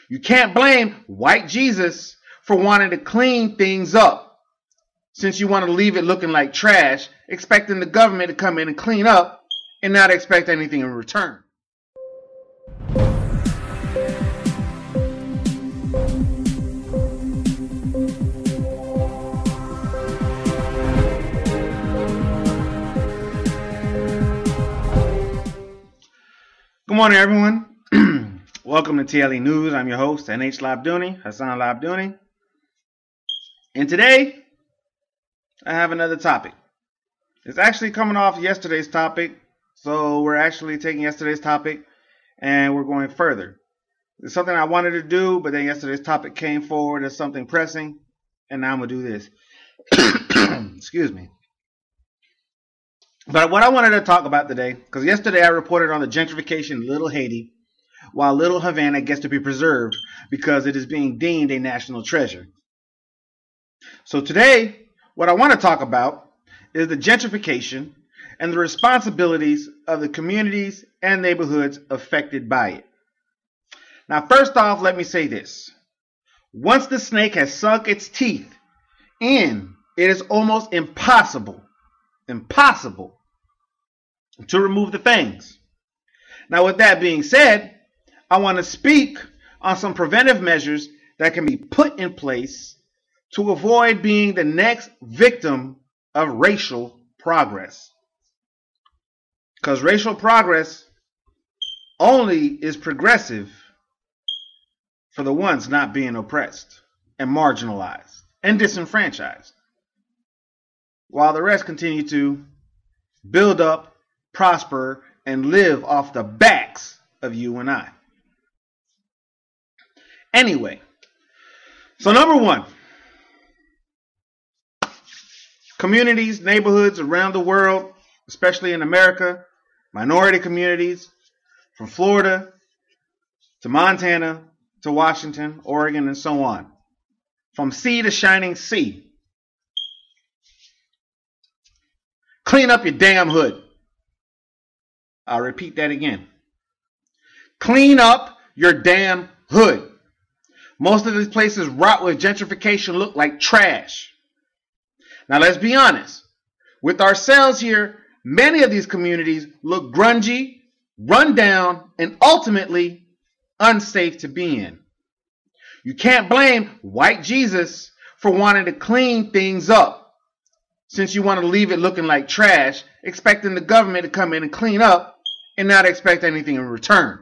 You can't blame white Jesus for wanting to clean things up, since you want to leave it looking like trash, expecting the government to come in and clean up and not expect anything in return. Good morning, everyone. Welcome to TLE News. I'm your host, NH Labduni, Hassan Labduni. And today, I have another topic. It's actually coming off yesterday's topic, so we're actually taking yesterday's topic and we're going further. It's something I wanted to do, but then yesterday's topic came forward as something pressing, and now I'm going to do this. Excuse me. But what I wanted to talk about today, because yesterday I reported on the gentrification of Little Haiti, while Little Havana gets to be preserved because it is being deemed a national treasure. So today, what I want to talk about is the gentrification and the responsibilities of the communities and neighborhoods affected by it. Now, first off, let me say this. Once the snake has sunk its teeth in, it is almost impossible to remove the fangs. Now, with that being said, I want to speak on some preventive measures that can be put in place to avoid being the next victim of racial progress. Because racial progress only is progressive for the ones not being oppressed and marginalized and disenfranchised, while the rest continue to build up, prosper, and live off the backs of you and I. Anyway, so number one, communities, neighborhoods around the world, especially in America, minority communities from Florida to Montana to Washington, Oregon, and so on, from sea to shining sea. Clean up your damn hood. I'll repeat that again. Clean up your damn hood. Most of these places rot with gentrification look like trash. Now let's be honest. With ourselves here, many of these communities look grungy, run down, and ultimately unsafe to be in. You can't blame white Jesus for wanting to clean things up, since you want to leave it looking like trash, expecting the government to come in and clean up and not expect anything in return.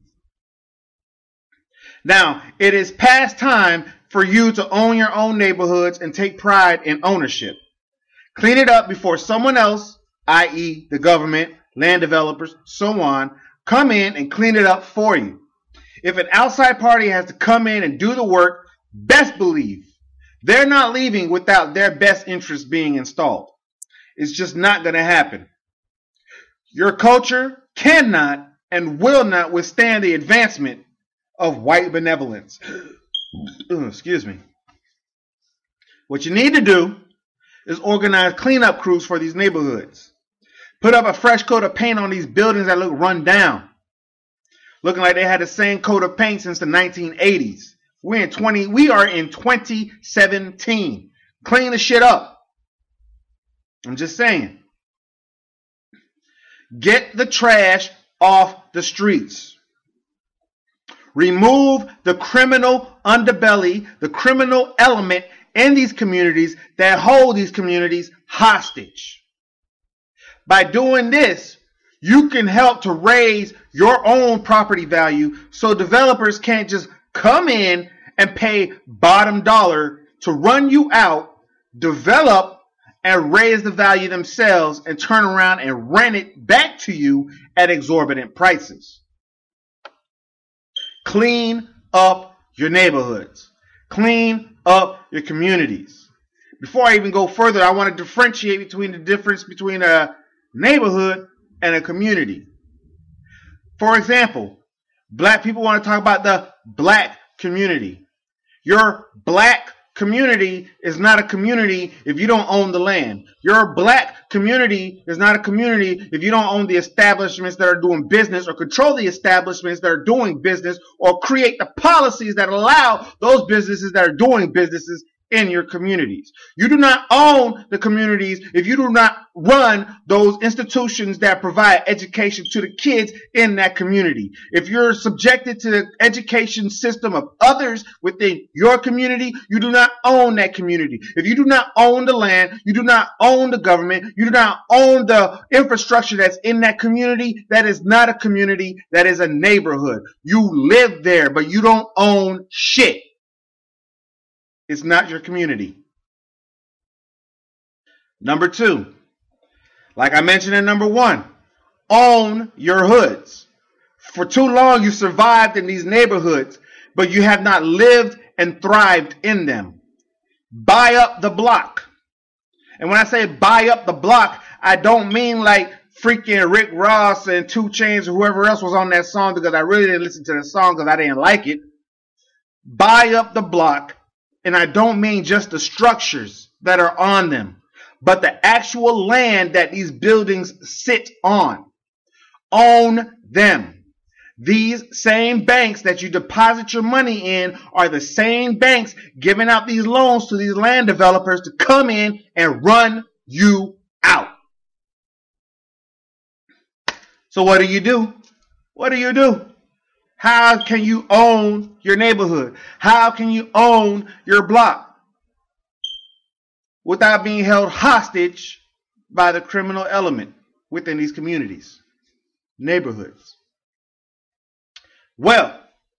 Now, it is past time for you to own your own neighborhoods and take pride in ownership. Clean it up before someone else, i.e. the government, land developers, so on, come in and clean it up for you. If an outside party has to come in and do the work, best believe they're not leaving without their best interests being installed. It's just not going to happen. Your culture cannot and will not withstand the advancement of white benevolence. Excuse me. What you need to do is organize cleanup crews for these neighborhoods. Put up a fresh coat of paint on these buildings that look run down, looking like they had the same coat of paint since the 1980s. We are in 2017. Clean the shit up. I'm just saying. Get the trash off the streets. Remove the criminal underbelly, the criminal element in these communities that hold these communities hostage. By doing this, you can help to raise your own property value so developers can't just come in and pay bottom dollar to run you out, develop, and raise the value themselves and turn around and rent it back to you at exorbitant prices. Clean up your neighborhoods. Clean up your communities. Before I even go further, I want to differentiate between the difference between a neighborhood and a community. For example, black people want to talk about the black community. Your black community is not a community if you don't own the land. Your black community is not a community if you don't own the establishments that are doing business or control the establishments that are doing business or create the policies that allow those businesses that are doing businesses in your communities. You do not own the communities if you do not run those institutions that provide education to the kids in that community. If you're subjected to the education system of others within your community, you do not own that community. If you do not own the land, you do not own the government, you do not own the infrastructure that's in that community, that is not a community, that is a neighborhood. You live there, but you don't own shit. It's not your community. Number two, like I mentioned in number one, own your hoods. For too long, you survived in these neighborhoods, but you have not lived and thrived in them. Buy up the block. And when I say buy up the block, I don't mean like freaking Rick Ross and 2 Chainz or whoever else was on that song, because I really didn't listen to the song because I didn't like it. Buy up the block. And I don't mean just the structures that are on them, but the actual land that these buildings sit on. Own them. These same banks that you deposit your money in are the same banks giving out these loans to these land developers to come in and run you out. So what do? What do? How can you own your neighborhood? How can you own your block without being held hostage by the criminal element within these communities, neighborhoods? Well,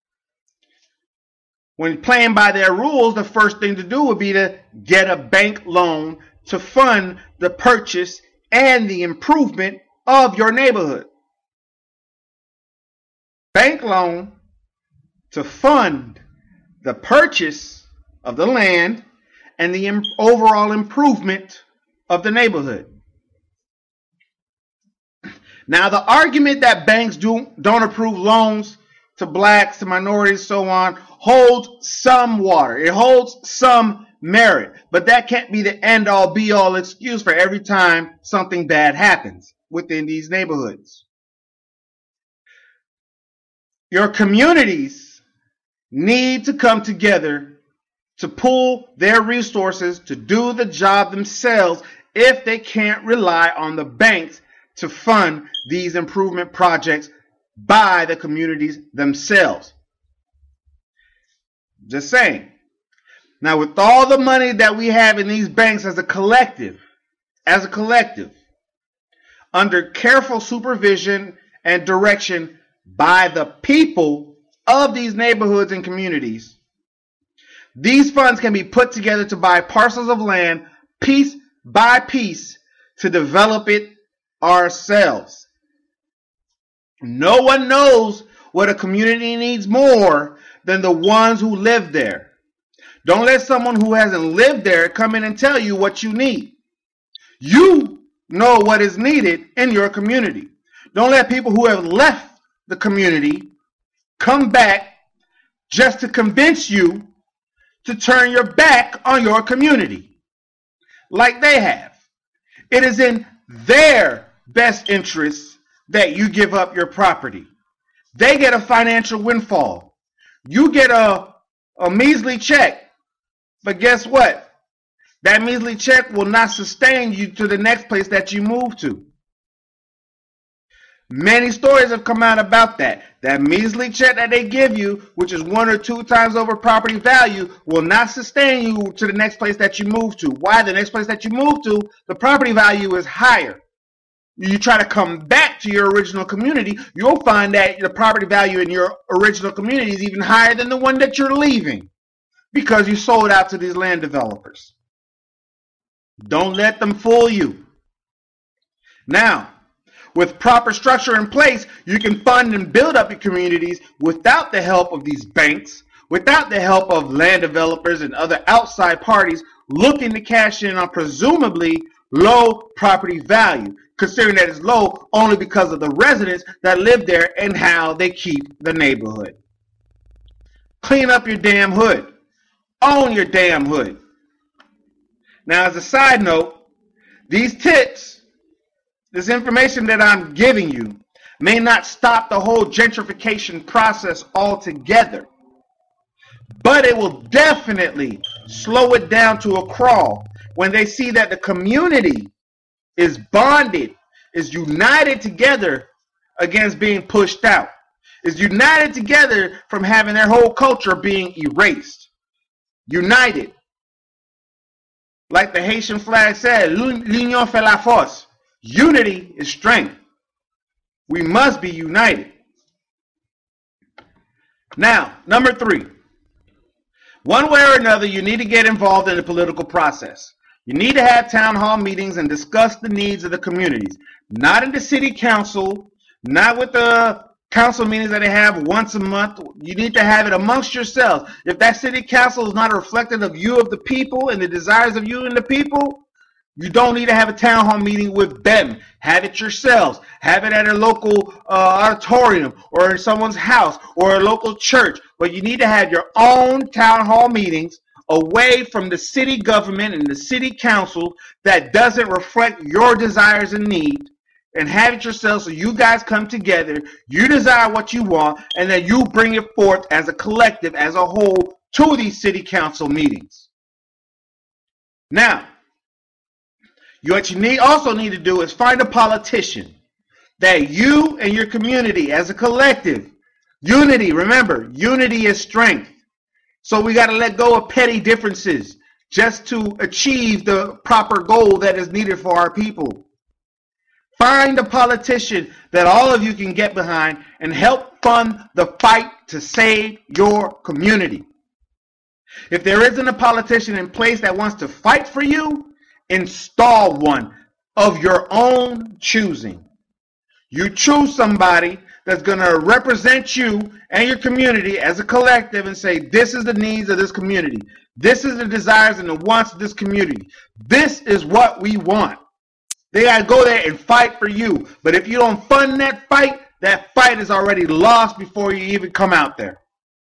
when playing by their rules, the first thing to do would be to get a bank loan to fund the purchase and the improvement of your neighborhood. Bank loan to fund the purchase of the land and the overall improvement of the neighborhood. Now, the argument that banks don't approve loans to blacks, to minorities, so on, holds some water. It holds some merit. But that can't be the end-all, be-all excuse for every time something bad happens within these neighborhoods. Your communities need to come together to pool their resources to do the job themselves if they can't rely on the banks to fund these improvement projects by the communities themselves. Just saying. Now, with all the money that we have in these banks as a collective, under careful supervision and direction by the people of these neighborhoods and communities, these funds can be put together to buy parcels of land piece by piece to develop it ourselves. No one knows what a community needs more than the ones who live there. Don't let someone who hasn't lived there come in and tell you what you need. You know what is needed in your community. Don't let people who have left the community come back just to convince you to turn your back on your community like they have. It is in their best interest that you give up your property. They get a financial windfall. You get a measly check. But guess what? That measly check will not sustain you to the next place that you move to. Many stories have come out about that. That measly check that they give you, which is 1 or 2 times over property value, will not sustain you to the next place that you move to. Why? The next place that you move to, the property value is higher. You try to come back to your original community, you'll find that the property value in your original community is even higher than the one that you're leaving because you sold out to these land developers. Don't let them fool you. Now, with proper structure in place, you can fund and build up your communities without the help of these banks, without the help of land developers and other outside parties looking to cash in on presumably low property value, considering that it's low only because of the residents that live there and how they keep the neighborhood. Clean up your damn hood. Own your damn hood. Now, as a side note, these tips, this information that I'm giving you, may not stop the whole gentrification process altogether, but it will definitely slow it down to a crawl when they see that the community is bonded, is united together against being pushed out, is united together from having their whole culture being erased. United. Like the Haitian flag said, l'union fait la force. Unity is strength. We must be united. Now, number 3. One way or another, you need to get involved in the political process. You need to have town hall meetings and discuss the needs of the communities. Not in the city council, not with the council meetings that they have once a month. You need to have it amongst yourselves. If that city council is not a reflection of you, of the people, and the desires of you and the people, you don't need to have a town hall meeting with them. Have it yourselves. Have it at a local auditorium or in someone's house or a local church. But you need to have your own town hall meetings away from the city government and the city council that doesn't reflect your desires and needs. And have it yourself so you guys come together, you desire what you want, and then you bring it forth as a collective, as a whole, to these city council meetings. Now, what you also need to do is find a politician that you and your community as a collective, unity, remember, unity is strength. So we got to let go of petty differences just to achieve the proper goal that is needed for our people. Find a politician that all of you can get behind and help fund the fight to save your community. If there isn't a politician in place that wants to fight for you, install one of your own choosing. You choose somebody that's going to represent you and your community as a collective and say, this is the needs of this community. This is the desires and the wants of this community. This is what we want. They got to go there and fight for you. But if you don't fund that fight is already lost before you even come out there.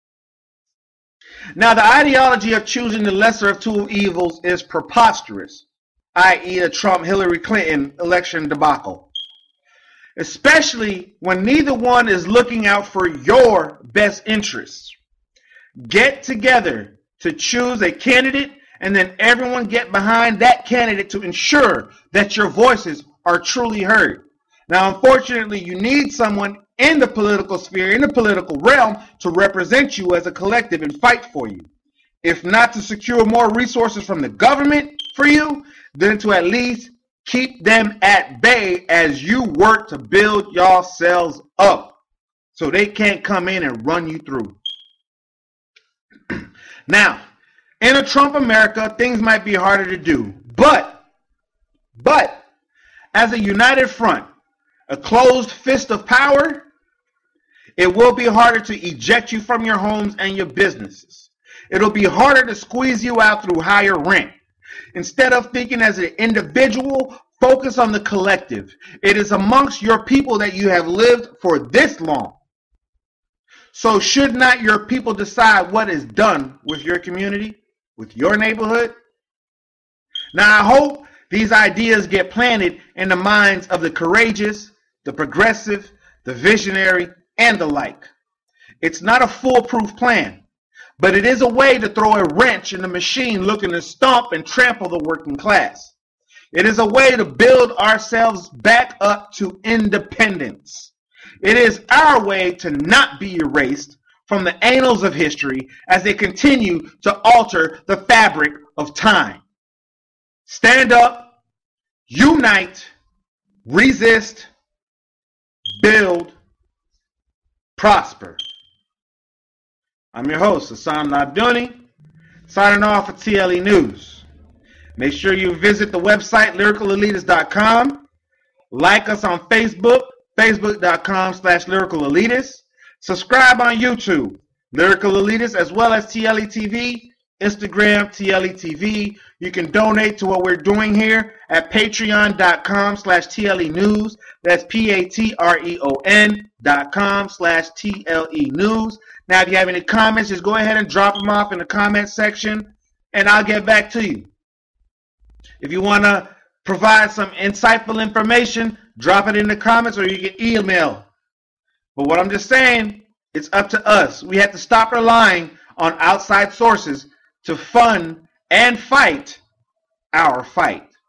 Now, the ideology of choosing the lesser of two evils is preposterous, i.e. the Trump-Hillary Clinton election debacle. Especially when neither one is looking out for your best interests. Get together to choose a candidate and then everyone get behind that candidate to ensure that your voices are truly heard. Now, unfortunately, you need someone in the political sphere, in the political realm, to represent you as a collective and fight for you. If not to secure more resources from the government for you, then to at least keep them at bay as you work to build yourselves up so they can't come in and run you through. Now, in a Trump America, things might be harder to do, but as a united front, a closed fist of power, it will be harder to eject you from your homes and your businesses. It'll be harder to squeeze you out through higher rent. Instead of thinking as an individual, focus on the collective. It is amongst your people that you have lived for this long. So should not your people decide what is done with your community, with your neighborhood? Now, I hope these ideas get planted in the minds of the courageous, the progressive, the visionary, and the like. It's not a foolproof plan, but it is a way to throw a wrench in the machine looking to stomp and trample the working class. It is a way to build ourselves back up to independence. It is our way to not be erased from the annals of history as they continue to alter the fabric of time. Stand up, unite, resist, build, prosper. I'm your host, Hassan Labduni, signing off for TLE News. Make sure you visit the website, LyricalElitist.com. Like us on Facebook, Facebook.com/LyricalElitist. Subscribe on YouTube, Lyrical Elitist, as well as TLE TV, Instagram, TLE-TV. You can donate to what we're doing here at patreon.com/TLE News. That's patreon.com/TLE News. Now, if you have any comments, just go ahead and drop them off in the comment section, and I'll get back to you. If you want to provide some insightful information, drop it in the comments, or you can email. But what I'm just saying, it's up to us. We have to stop relying on outside sources to fund and fight our fight.